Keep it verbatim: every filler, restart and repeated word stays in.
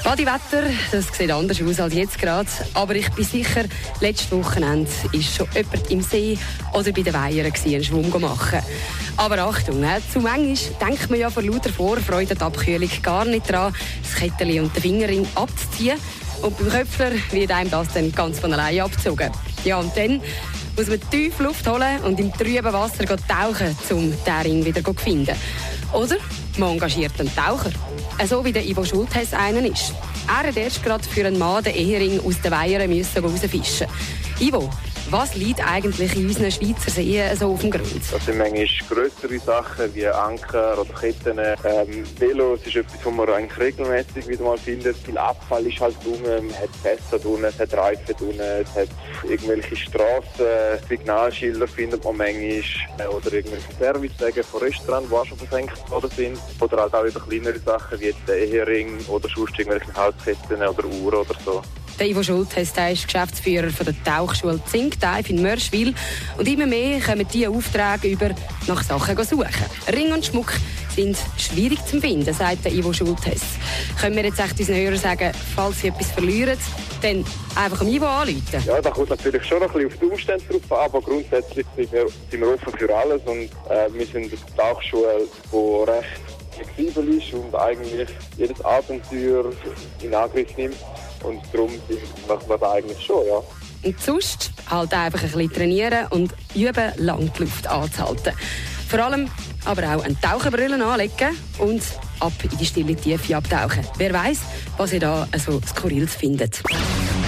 Badiwetter, das sieht anders aus als jetzt gerade. Aber ich bin sicher, letztes Wochenende war schon jemand im See oder bei den Weihern einen Schwumm machen. Aber Achtung, zu manchmal denkt man ja vor lauter Vorfreude die Abkühlung gar nicht dran, das Kettchen und den Fingerring abzuziehen. Und beim Köpfler wird einem das dann ganz von alleine abgezogen. Ja, und dann muss man tief Luft holen und im trüben Wasser tauchen, um den Ring wieder zu finden. Oder man engagiert einen Taucher. So wie der Ivo Schulthess einen ist. Er hat erst gerade für einen Mann den Ehering aus den Weihern rausfischen. Ivo, was liegt eigentlich in unseren Schweizer Seen so auf dem Grund? Das sind manchmal grössere Sachen wie Anker oder Ketten. Ähm, Velos ist etwas, was man eigentlich regelmäßig wieder mal findet. Viel Abfall ist halt unten, man hat Fässer unten, es hat Reifen unten, es hat irgendwelche Strassen, Signalschilder findet man manchmal. Oder irgendwelche Servicewege von Restaurants, die auch schon versenkt worden sind. Oder halt auch über kleinere Sachen wie der Ehering oder sonst irgendwelche Halsketten oder Uhren oder so. Der Ivo Schulthess ist Geschäftsführer von der Tauchschule Zinkdive in Mörschwil. Und immer mehr kommen diese Aufträge über, nach Sachen zu suchen. Ring und Schmuck sind schwierig zu finden, sagt der Ivo Schulthess. Können wir jetzt echt unseren Hörern sagen, falls sie etwas verlieren, dann einfach am Ivo anrufen? Ja, da kommt natürlich schon ein bisschen auf die Umstände drauf an, aber grundsätzlich sind wir, sind wir offen für alles. Und äh, wir sind eine Tauchschule, die recht flexibel ist und eigentlich jedes Abenteuer in Angriff nimmt. Und darum machen wir das eigentlich schon, ja. Und sonst halt einfach ein bisschen trainieren und üben, lang die Luft anzuhalten. Vor allem aber auch eine Taucherbrille anlegen und ab in die stille Tiefe abtauchen. Wer weiss, was ihr da so Skurriles findet.